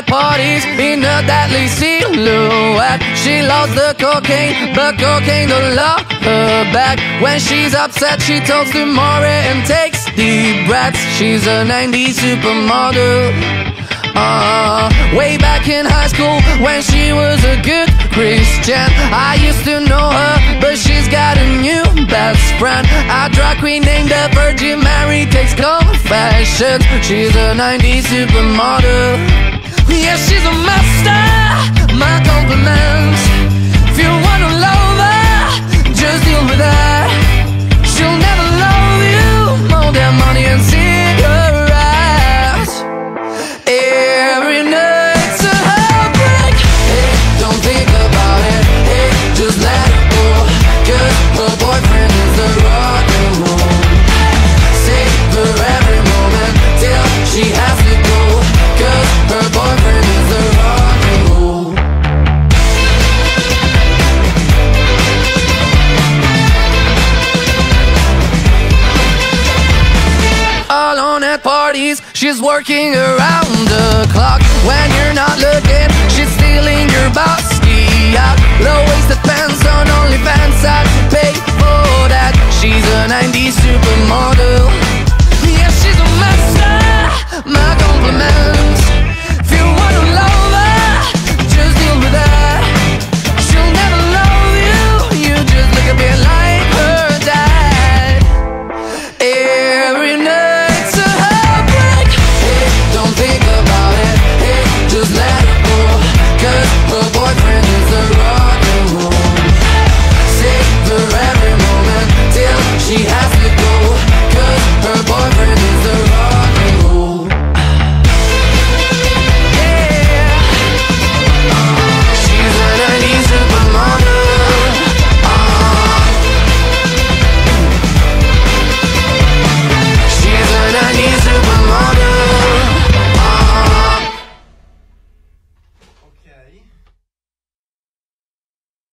at parties in a deadly silhouette. She loves the cocaine, but cocaine don't love her back. When she's upset, she talks to Maury and takes deep breaths. She's a 90s supermodel. Way back in high school when she was a good Christian, I used to know her, but she's got a new best friend, a drag queen named the Virgin Mary, takes confessions. She's a 90s supermodel. Yeah, she's a master, my compliments. If you wanna love her, just deal with her. She'll never love you more than money and cigarettes. Every night's a heartbreak. Hey, don't think about it. Hey, just let it go. 'Cause her boyfriend is a rock and roll. Savor every moment till she has to go. 'Cause her boyfriend is a rock and roll. Alone at parties, she's working around the clock. When you're not looking, she's stealing your bossy out. Low-waisted pants on OnlyFans, I could pay for that. She's a 90s supermodel.